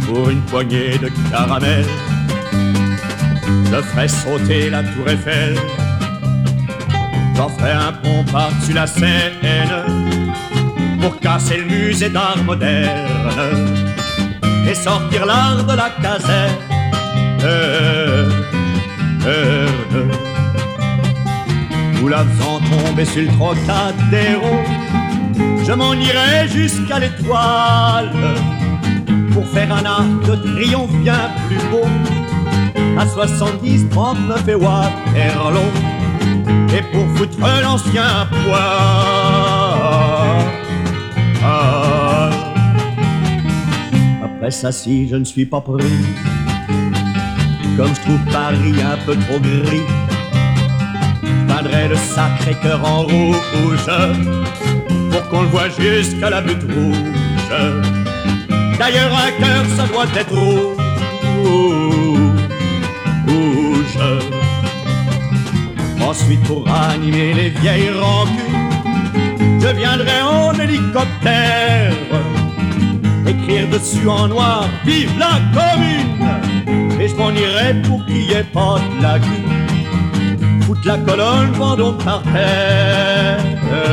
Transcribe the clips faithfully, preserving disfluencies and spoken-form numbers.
pour une poignée de caramel. Je ferai sauter la tour Eiffel, j'en ferai un pont par-dessus la Seine pour casser le musée d'art moderne et sortir l'art de la caserne. Ou la faisant tomber sur le Trocadéro, je m'en irai jusqu'à l'étoile pour faire un arc de triomphe bien plus beau à soixante-dix, trente-neuf et Waterloo, et pour foutre l'ancien poids. Après ça, si je ne suis pas pris, comme je trouve Paris un peu trop gris, je peindrai le Sacré-Cœur en rouge pour qu'on le voit jusqu'à la butte rouge. D'ailleurs un cœur ça doit être rouge, rouge. Ensuite pour animer les vieilles rancunes, je viendrai en hélicoptère écrire dessus en noir vive la commune, et je m'en irai pour qu'il n'y ait pas de lagune, foutre la colonne Vendôme par terre.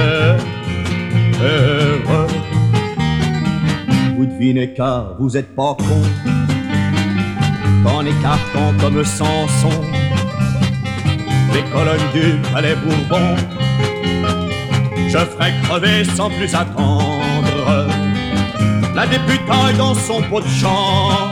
Vous devinez car vous êtes pas con qu'en écartant comme Samson les colonnes du palais Bourbon, je ferai crever sans plus attendre la députaille dans son pot de chambre,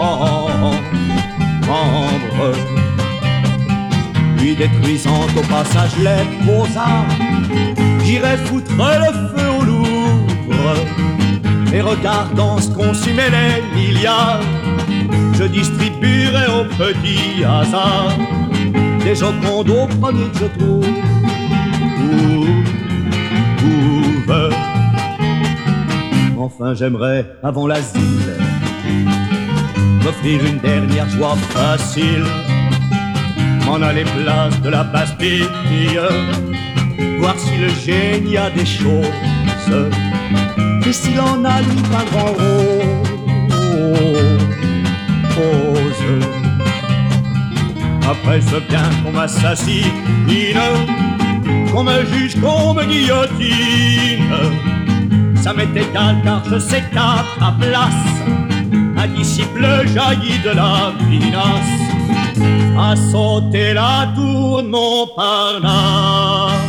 lui détruisant au passage les beaux-arts, j'irai foutre le feu au Louvre, et regardant se consumer les milliards, je distribuerai au petit hasard des Jocondes au premier que je trouve. Enfin j'aimerais, avant l'asile, m'offrir une dernière joie facile, m'en aller place de la Bastille, voir si le génie a des choses, et s'il en a lui peindre en rose. Après je veux bien qu'on m'assassine, qu'on me juge, qu'on me guillotine, ça m'est égal car je sais qu'à ta place un disciple jaillit de la finasse à sauter la tour de Montparnasse.